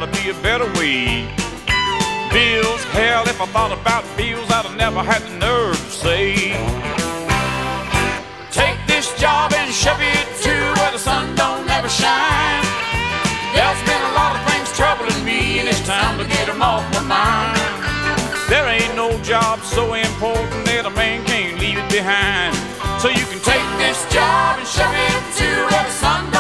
gotta be a better way. Bills, hell, if I thought about bills, I'd have never had the nerve to say, take this job and shove it to where the sun don't ever shine. There's been a lot of things troubling me, and it's time to get them off my mind. There ain't no job so important that a man can't leave it behind. So you can take this job and shove it to where the sun